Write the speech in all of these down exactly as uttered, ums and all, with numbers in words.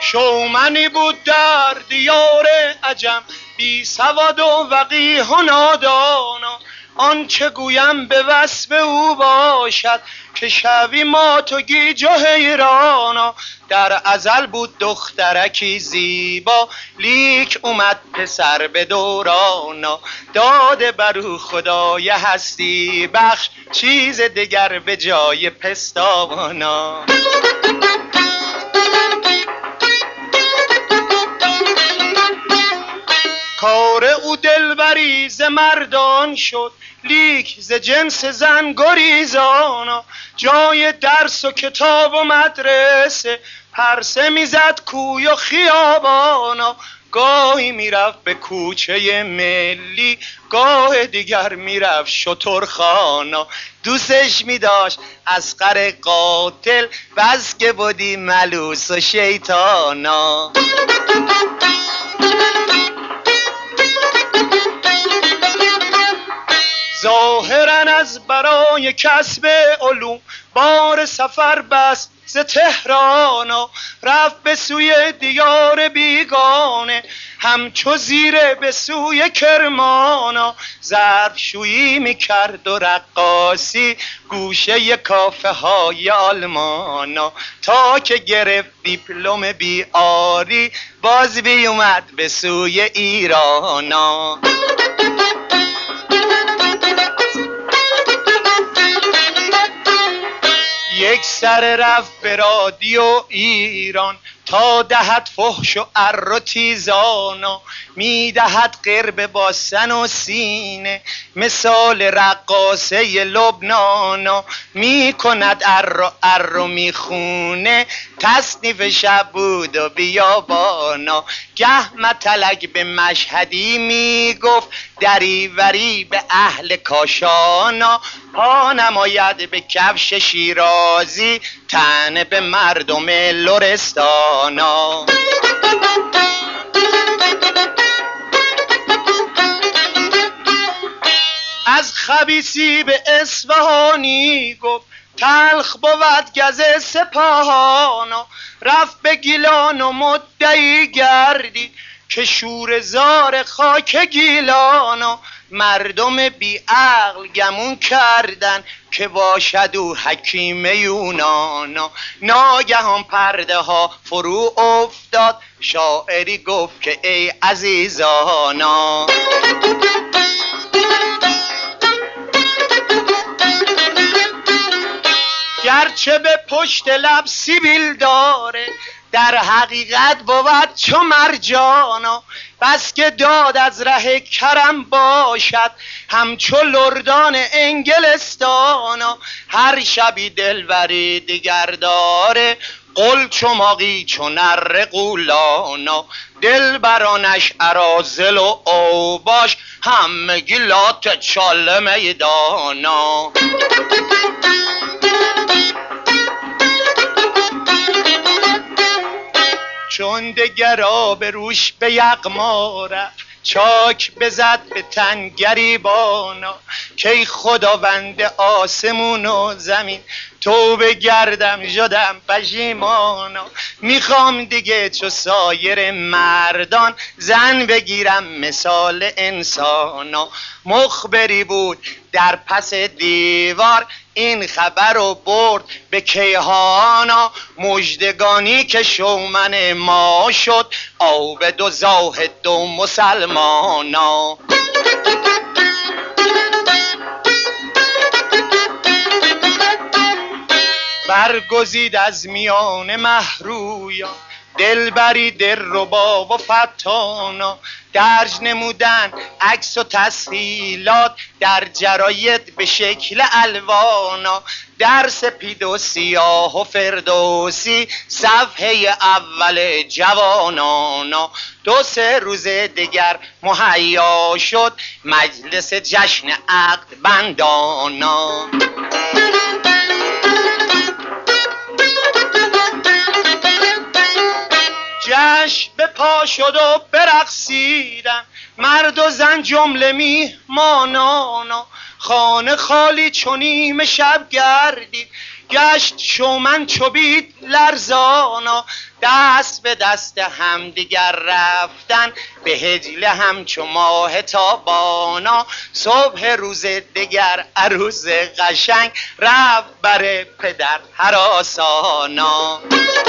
شومنی بود در دیار عجم، بی سواد و وقیح و نادانا. آنچه گویم به وصف او باشد، که شوی مات و گیج و حیرانا. در ازل بود دخترکی زیبا، لیک اومد پسر به دورانا. داده بر او خدای هستی بخش، چیز دیگر به جای پستانا. کار او دلبری ز مردان شد، لیک ز جنس زن گریزانا. جای درس و کتاب و مدرسه، پرسه میزد کوی و خیابانا. گاهی میرفت به کوچه ملی، گاه دیگر میرفت شترخانا. دوستش میداشت اصغر قاتل، بس که بودی ملوس و شیطانا. ظاهرا از برای کسب علوم، بار سفر بست ز تهرانا. رفت به سوی دیار بیگانه، همچو زیره به سوی کرمانا. ظرفشویی میکرد و رقاصی، گوشه کافه های آلمانا. تا که گرفت دیپلم بیاری، باز بیومد به سوی ایرانا. یک سر رفت به رادیو ایران، تا دهد فحش و ار و تیزانا. میدهد قرب با سن و سینه، مثال رقاصه لبنانا. میکند ار و ار و میخونه، تصنیف شب بود و بیابانا. گه متلک به مشهدی میگفت، دریوری به اهل کاشانا. پا نماید به کفش شیرازی، تن به مردم لرستانا. از خبیثی به اصفهانی گفت، تلخ بود گز سپاهانا. رفت به گیلان و مدعی گردی، که شور زار خاک گیلانا. مردم بی عقل گمون کردن، که باشد او حکیم یونانا. ناگهان پرده ها فرو افتاد، شاعری گفت که ای عزیزانا. گرچه به پشت لب سیبیل داره، در حقیقت بود چو مرجانا. بس که داد از ره کرم باشد، همچو لردان انگلستانا. هر شبی دلبری دیگر داره، قل چماقی چو نر قولانا. دلبرانش اراذل و اوباش، همگی لات چال میدانا. چون دگرا به روش به یغما رفت، چاک بزد به تن گریبانا. که خداوند آسمون و زمین، توبه گردم شدم پشیمانا. میخوام دیگه چو سایر مردان، زن بگیرم مثال انسانا. مخبری بود در پس دیوار، این خبر رو برد به کیهانا. مژدگانی که شومن ما شد، عابد و زاهد و مسلمانا. برگزید از میان مهرویان، دلبری دلربا و فتانا. درج نمودن عکس و تسهیلات، در جراید به شکل الوانا. در سپید و سیاه و فردوسی، صفحه اول جوانانا. دو سه روز دیگر مهیا شد، مجلس جشن عقد بندانا. جشن به پا شد و برقصیدن، مرد و زن جمله میهمانانا. خانه خالی چو نیم شب گردید، گشت شومن چوبید لرزانا، دست به دست هم دیگر رفتن به هجله همچو ماه تابانا. صبح روز دیگر عروس قشنگ رفت بر پدر هراسانا.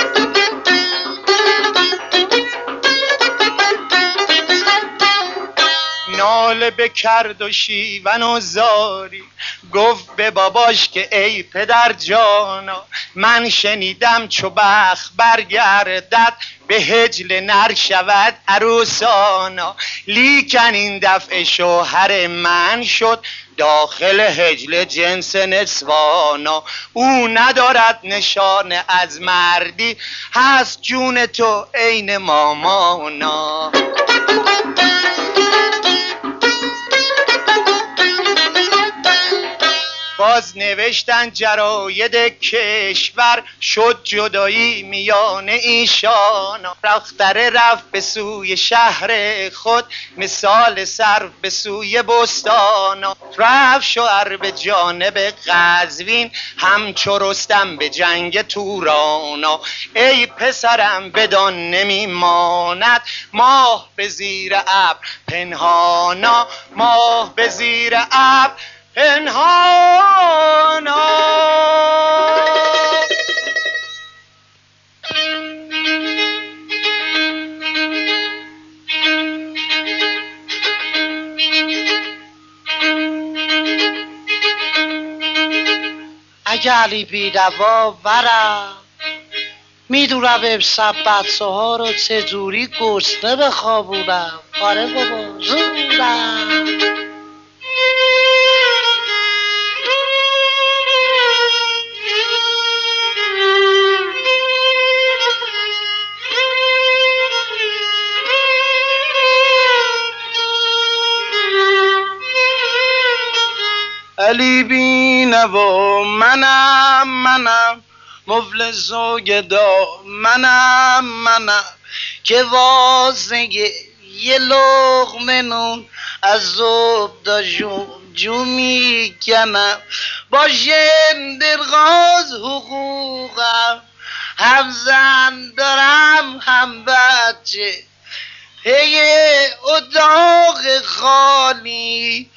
ناله بکرد و شیون و زاری، گفت به باباش که ای پدر جانا، من شنیدم چو بخت برگردد به هجل نر شود عروسانا. لیکن این دفعه شوهر من شد داخل هجل جنس نسوانا. او ندارد نشان از مردی، هست جون تو عین مامانا. باز نوشتن جراید کشور، شد جدایی میان ایشان. رختره رفت به سوی شهر خود، مثال سرو به سوی بستان. رفت شوهر به جانب قزوین، همچو رستم به جنگ تورانا. ای پسرم بدان نمیماند ماه به زیر ابر پنهانا، ماه به زیر ابر پنهانا. اگه علی بیدوا ورم میدونم امشب بچه ها رو چجوری گشنه بخوابونم. آره بابا زورم. علی بینوا منم منم، مفلس و گدا منم منم، که واسه یه لقمه نون از زب تا جون جو میکنم. با شندرغاز حقوقم هم زن دارم هم بچه، پی اتاق خالی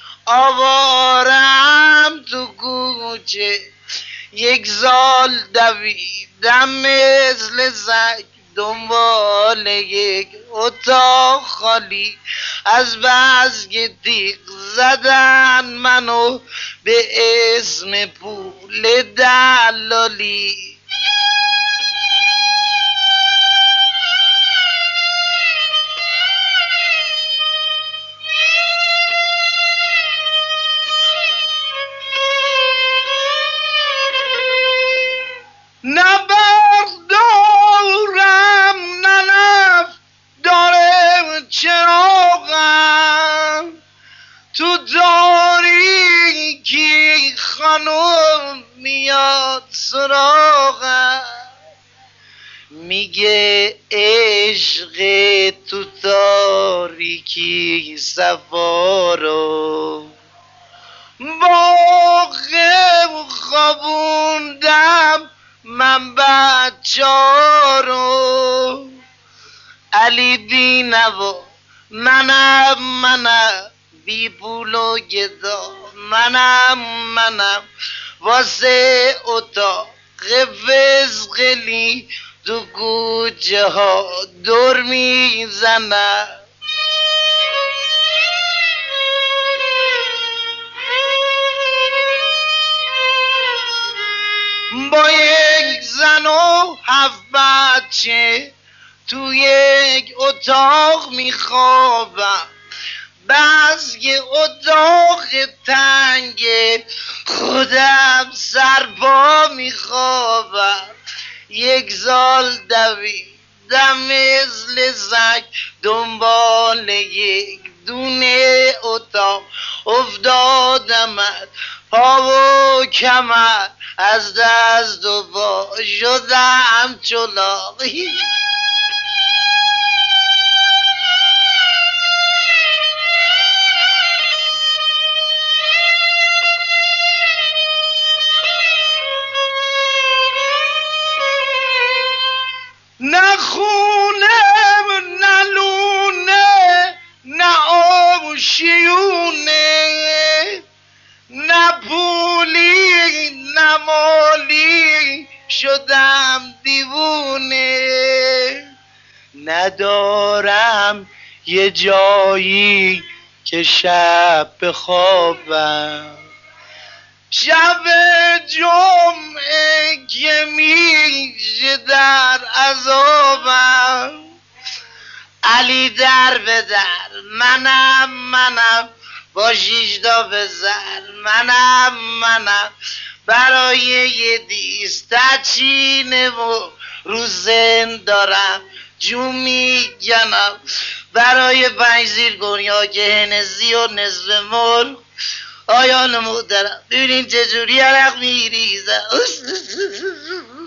آوارم تو کوچه. یک سال دویدم مثل سگ دنبال یک اتاق خالی، از بس که تیغ زدن منو به اسم پول دلالی. نه برق دارم نه نفت داره چراغم، تو تاریکی خانم میاد سراغم. میگه عشق تو تاریکی سوارو، باغ خوابوندم من بچارو. علی بینوا منم منم، بی پول و گدا منم منم، واسه اتاق فسقلی تو کوچه ها دور میزنم. با یک زن و هفت بچه تو یک اتاق میخوابم، بس که اتاق تنگه خودم سرپا میخوابم. یک سال دویدم مثل سگ دنبال یک دونه اتاق، افتادم از پا و کمر، از دست و پا شدم چلاقی. خونه نه لونه نه آب و شیونه نه پولی نه مالی شدم دیوونه ندارم یه جایی که شب بخوابم شب جمعه که میشه در عذابم علی در به در منم منم با شیشتا بزن منم منم برای یه دیستچینه و رو زن دارم جون میگنم برای پنج زیر گنیا که هنزی و نصف مرغ آیان محترم ببینین چجوری عرق میریزم